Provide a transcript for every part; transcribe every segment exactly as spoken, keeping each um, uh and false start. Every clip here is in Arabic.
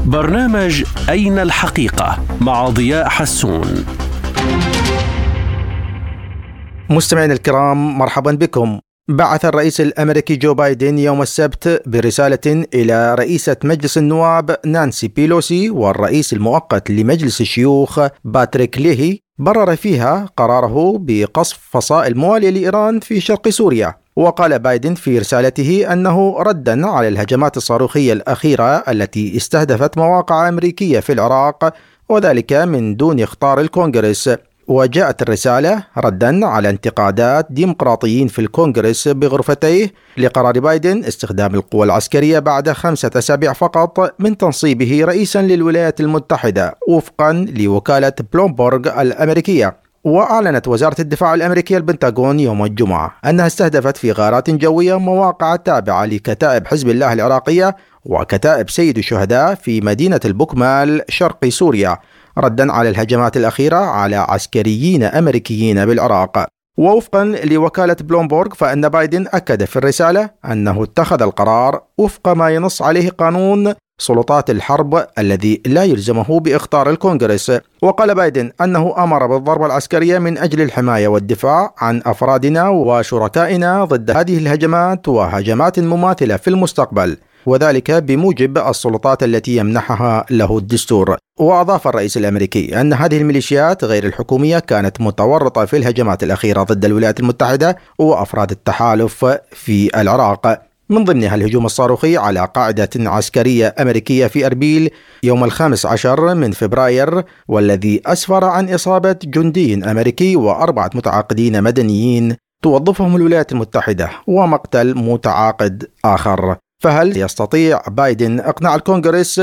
برنامج أين الحقيقة مع ضياء حسون. مستمعين الكرام، مرحبا بكم. بعث الرئيس الأمريكي جو بايدن يوم السبت برسالة إلى رئيسة مجلس النواب نانسي بيلوسي والرئيس المؤقت لمجلس الشيوخ باتريك ليهي، برر فيها قراره بقصف فصائل موالية لإيران في شرق سوريا. وقال بايدن في رسالته أنه ردا على الهجمات الصاروخية الأخيرة التي استهدفت مواقع أمريكية في العراق، وذلك من دون إخطار الكونغرس. وجاءت الرسالة ردا على انتقادات ديمقراطيين في الكونغرس بغرفتيه لقرار بايدن استخدام القوى العسكرية بعد خمسة أسابيع فقط من تنصيبه رئيسا للولايات المتحدة وفقا لوكالة بلومبورغ الأمريكية. وأعلنت وزارة الدفاع الأمريكية البنتاغون يوم الجمعة أنها استهدفت في غارات جوية مواقع تابعة لكتائب حزب الله العراقية وكتائب سيد الشهداء في مدينة البوكمال شرق سوريا، ردا على الهجمات الأخيرة على عسكريين أمريكيين بالعراق. ووفقا لوكالة بلومبورغ فإن بايدن أكد في الرسالة أنه اتخذ القرار وفق ما ينص عليه قانون سلطات الحرب الذي لا يلزمه بإخطار الكونغرس. وقال بايدن أنه أمر بالضربة العسكرية من أجل الحماية والدفاع عن أفرادنا وشركائنا ضد هذه الهجمات وهجمات مماثلة في المستقبل، وذلك بموجب السلطات التي يمنحها له الدستور. وأضاف الرئيس الأمريكي أن هذه الميليشيات غير الحكومية كانت متورطة في الهجمات الأخيرة ضد الولايات المتحدة وأفراد التحالف في العراق، من ضمنها الهجوم الصاروخي على قاعدة عسكرية أمريكية في أربيل يوم الخامس عشر من فبراير، والذي أسفر عن إصابة جندي أمريكي وأربعة متعاقدين مدنيين توظفهم الولايات المتحدة ومقتل متعاقد آخر. فهل يستطيع بايدن إقناع الكونغرس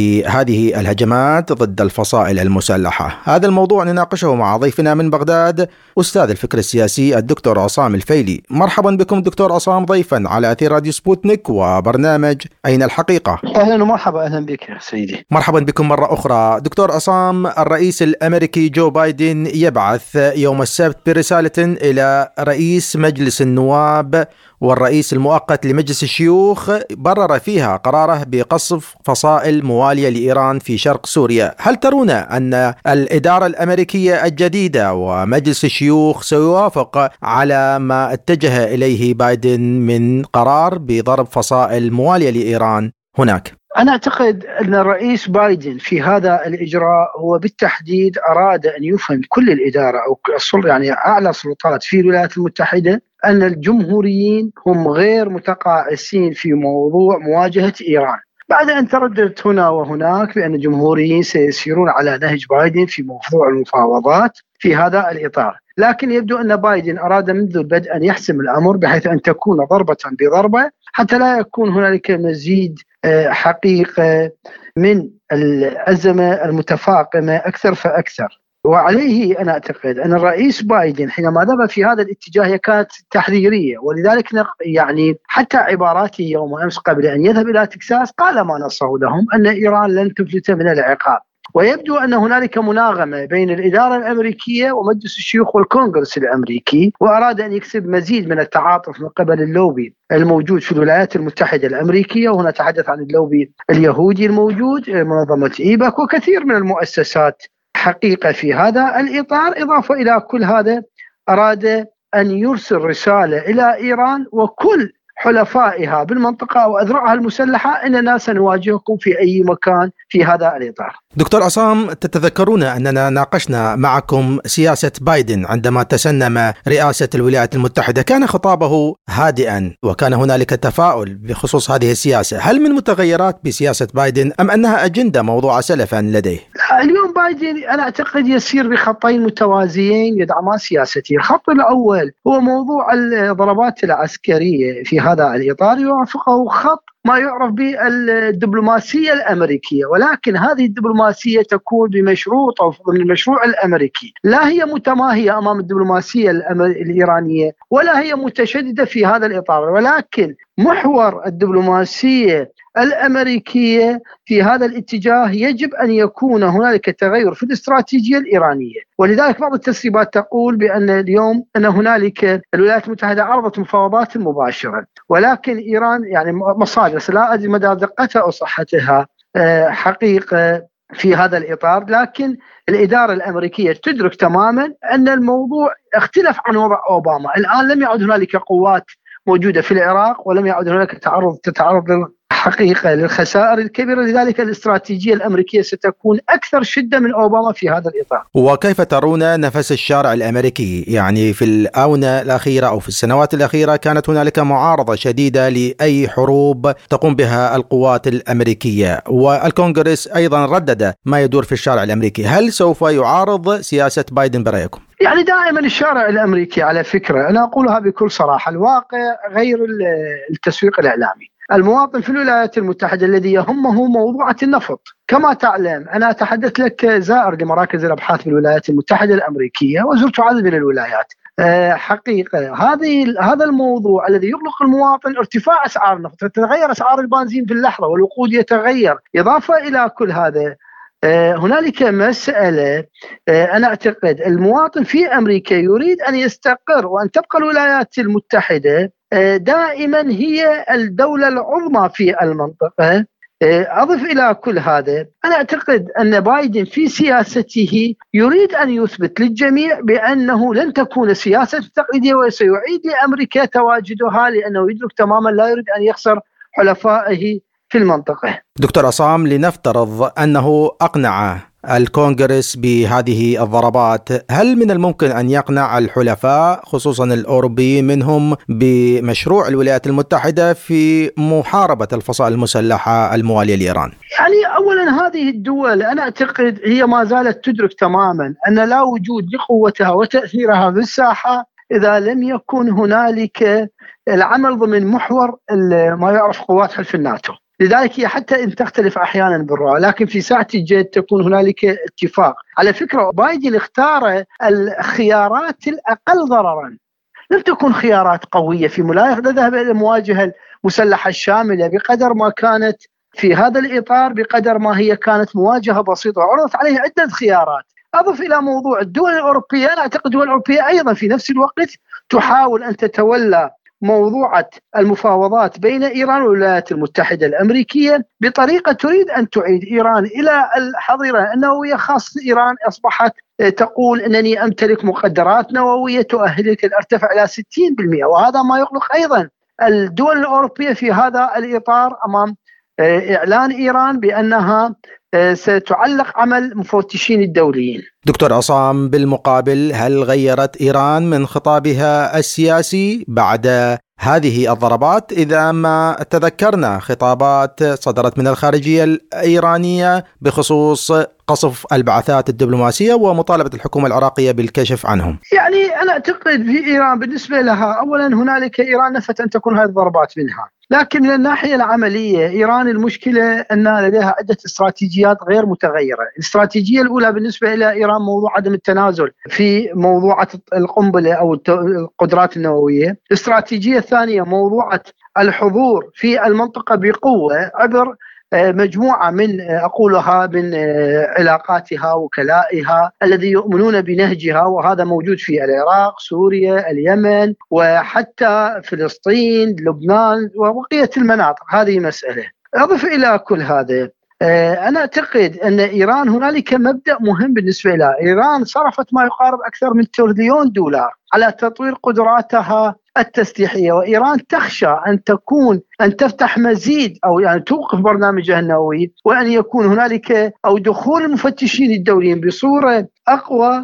بهذه الهجمات ضد الفصائل المسلحة؟ هذا الموضوع نناقشه مع ضيفنا من بغداد أستاذ الفكر السياسي الدكتور عصام الفيلي. مرحبا بكم دكتور عصام ضيفا على أثير راديو سبوتنيك وبرنامج أين الحقيقة. أهلا ومرحبا. أهلا بك يا سيدي. مرحبا بكم مرة أخرى. دكتور عصام، الرئيس الأمريكي جو بايدن يبعث يوم السبت برسالة إلى رئيس مجلس النواب والرئيس المؤقت لمجلس الشيوخ، برر فيها قراره بقصف فصائل موالية لإيران في شرق سوريا. هل ترون أن الإدارة الأمريكية الجديدة ومجلس الشيوخ سيوافق على ما اتجه إليه بايدن من قرار بضرب فصائل موالية لإيران هناك؟ أنا أعتقد أن الرئيس بايدن في هذا الإجراء هو بالتحديد أراد أن يفهم كل الإدارة أو يعني أعلى سلطات في الولايات المتحدة أن الجمهوريين هم غير متقاعسين في موضوع مواجهة إيران، بعد أن ترددت هنا وهناك بأن الجمهوريين سيسيرون على نهج بايدن في موضوع المفاوضات في هذا الإطار. لكن يبدو أن بايدن أراد منذ البدء أن يحسم الأمر بحيث أن تكون ضربة بضربة حتى لا يكون هنالك مزيد حقيقة من الأزمة المتفاقمة أكثر فأكثر. وعليه أنا أعتقد أن الرئيس بايدن حينما ذهب في هذا الاتجاه هي كانت تحذيرية، ولذلك يعني حتى عباراته يوم أمس قبل أن يذهب إلى تكساس قال ما نصه لهم أن إيران لن تفلت من العقاب. ويبدو أن هنالك مناغمة بين الإدارة الأمريكية ومجلس الشيوخ والكونغرس الأمريكي، وأراد أن يكسب مزيد من التعاطف من قبل اللوبي الموجود في الولايات المتحدة الأمريكية، وهنا تحدث عن اللوبي اليهودي الموجود منظمة إيباك وكثير من المؤسسات حقيقة في هذا الإطار. إضافة إلى كل هذا أراد أن يرسل رسالة إلى إيران وكل حلفائها بالمنطقة وأذرعها المسلحة أننا سنواجهكم في أي مكان في هذا الإطار. دكتور عصام، تتذكرون أننا ناقشنا معكم سياسة بايدن عندما تسنم رئاسة الولايات المتحدة، كان خطابه هادئا وكان هنالك تفاؤل بخصوص هذه السياسة. هل من متغيرات بسياسة بايدن أم أنها أجندة موضوعة سلفا لديه؟ اليوم بايدن أنا أعتقد يسير بخطين متوازيين يدعمان سياسته. الخط الأول هو موضوع الضربات العسكرية في هذا الإطار، يوافقه خط ما يعرف بالدبلوماسية الأمريكية، ولكن هذه الدبلوماسية تكون بمشروط أو ضمن المشروع الأمريكي، لا هي متماهية أمام الدبلوماسية الإيرانية ولا هي متشددة في هذا الإطار، ولكن محور الدبلوماسية الأمريكية في هذا الاتجاه يجب أن يكون هنالك تغير في الاستراتيجية الإيرانية. ولذلك بعض التسريبات تقول بأن اليوم أن هنالك الولايات المتحدة عرضت مفاوضات مباشرة، ولكن إيران يعني مصادر لا أدري مدى دقتها أو صحتها حقيقة في هذا الإطار، لكن الإدارة الأمريكية تدرك تماما أن الموضوع اختلف عن وضع أوباما. الآن لم يعد هنالك قوات موجودة في العراق، ولم يعد هنالك تعرض تتعرض حقيقة للخسائر الكبيرة، لذلك الاستراتيجية الأمريكية ستكون أكثر شدة من أوباما في هذا الإطار. وكيف ترون نفس الشارع الأمريكي؟ يعني في الآونة الأخيرة أو في السنوات الأخيرة كانت هنالك معارضة شديدة لأي حروب تقوم بها القوات الأمريكية، والكونغرس أيضا ردد ما يدور في الشارع الأمريكي. هل سوف يعارض سياسة بايدن برأيكم؟ يعني دائما الشارع الأمريكي على فكرة، أنا أقولها بكل صراحة، الواقع غير التسويق الإعلامي. المواطن في الولايات المتحدة الذي يهمه موضوعة النفط. كما تعلم أنا أتحدث لك زائر لمراكز الأبحاث في الولايات المتحدة الأمريكية، وزرت عدد من الولايات. حقيقة هذه هذا الموضوع الذي يقلق المواطن ارتفاع أسعار النفط، تتغير أسعار البنزين في اللحظة والوقود يتغير. إضافة إلى كل هذا هنالك مسألة، أنا أعتقد المواطن في أمريكا يريد أن يستقر وأن تبقى الولايات المتحدة دائما هي الدولة العظمى في المنطقة. أضف إلى كل هذا أنا أعتقد أن بايدن في سياسته يريد أن يثبت للجميع بأنه لن تكون سياسة تقليدية، وسيعيد لأمريكا تواجدها، لأنه يدرك تماما لا يريد أن يخسر حلفائه في المنطقة. دكتور عصام، لنفترض أنه أقنع الكونغرس بهذه الضربات، هل من الممكن أن يقنع الحلفاء خصوصا الأوروبيين منهم بمشروع الولايات المتحدة في محاربة الفصائل المسلحة الموالية لإيران؟ يعني أولا هذه الدول أنا أعتقد هي ما زالت تدرك تماما أن لا وجود لقوتها وتأثيرها في الساحة إذا لم يكن هنالك العمل ضمن محور ما يعرف قوات حلف الناتو. لذلك هي حتى إن تختلف أحيانا بالرأي، لكن في ساعة الجد تكون هنالك اتفاق. على فكرة بايدن اختار الخيارات الأقل ضررا، لم تكن خيارات قوية في ملاحظة ذهب إلى المواجهة المسلحة الشاملة بقدر ما كانت في هذا الإطار، بقدر ما هي كانت مواجهة بسيطة وعرضت عليه عدة خيارات. أضف إلى موضوع الدول الأوروبية، أنا أعتقد الدول الأوروبية أيضا في نفس الوقت تحاول أن تتولى موضوعة المفاوضات بين إيران والولايات المتحدة الأمريكية بطريقة تريد أن تعيد إيران إلى الحظيرة النووية. خاصة إيران أصبحت تقول أنني أمتلك مقدرات نووية تؤهلك أن أرتفع إلى ستين بالمئة، وهذا ما يقلق أيضا الدول الأوروبية في هذا الإطار أمام إعلان إيران بأنها ستعلق عمل مفتشين الدوليين. دكتور عصام، بالمقابل هل غيرت إيران من خطابها السياسي بعد هذه الضربات؟ إذا ما تذكرنا خطابات صدرت من الخارجية الإيرانية بخصوص قصف البعثات الدبلوماسية ومطالبة الحكومة العراقية بالكشف عنهم. يعني أنا أعتقد في إيران بالنسبة لها أولا هنالك إيران نفت أن تكون هذه الضربات منها، لكن من الناحية العملية إيران المشكلة أن لديها عدة استراتيجيات غير متغيرة. الاستراتيجية الأولى بالنسبة إلى إيران موضوع عدم التنازل في موضوع القنبلة أو القدرات النووية. الاستراتيجية الثانية موضوع الحضور في المنطقة بقوة عبر مجموعة من أقولها من علاقاتها وكلائها الذي يؤمنون بنهجها، وهذا موجود في العراق، سوريا، اليمن، وحتى فلسطين، لبنان وبقية المناطق. هذه مسألة. أضف إلى كل هذا أنا أعتقد أن إيران هنالك مبدأ مهم بالنسبة لها. إيران صرفت ما يقارب أكثر من تريليون دولار على تطوير قدراتها التسليحية، وإيران تخشى أن تكون أن تفتح مزيد أو يعني توقف برنامجها النووي، وأن يكون هنالك أو دخول المفتشين الدوليين بصورة أقوى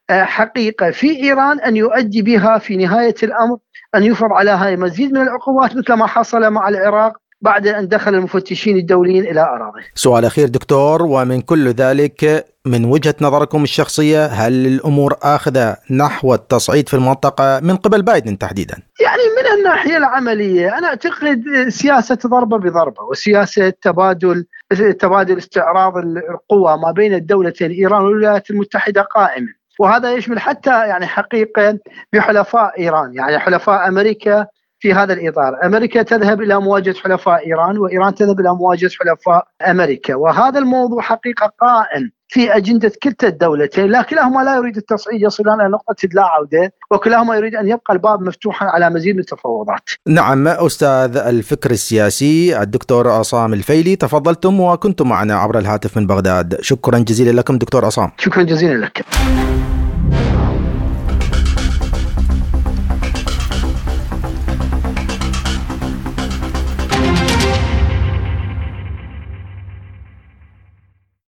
حقيقة في إيران أن يؤدي بها في نهاية الأمر أن يفرض عليها مزيد من العقوبات مثل ما حصل مع العراق بعد أن دخل المفتشين الدوليين إلى أراضي. سؤال أخير دكتور، ومن كل ذلك من وجهة نظركم الشخصية، هل الأمور آخذة نحو التصعيد في المنطقة من قبل بايدن تحديدا؟ يعني من الناحية العملية أنا أعتقد سياسة ضربة بضربة وسياسة تبادل تبادل استعراض القوى ما بين الدولتين إيران والولايات المتحدة قائمة، وهذا يشمل حتى يعني حقيقة بحلفاء إيران، يعني حلفاء أمريكا في هذا الإطار. أمريكا تذهب إلى مواجهة حلفاء إيران، وإيران تذهب إلى مواجهة حلفاء أمريكا، وهذا الموضوع حقيقة قائم في أجندة كلتا الدولتين، لكن كلاهما لا يريد التصعيد يصلان إلى نقطة لا عودة، وكلاهما يريد أن يبقى الباب مفتوحا على مزيد من التفاوضات. نعم، أستاذ الفكر السياسي الدكتور عصام الفيلي، تفضلتم وكنتم معنا عبر الهاتف من بغداد. شكرا جزيلا لكم دكتور عصام. شكرا جزيلا لك.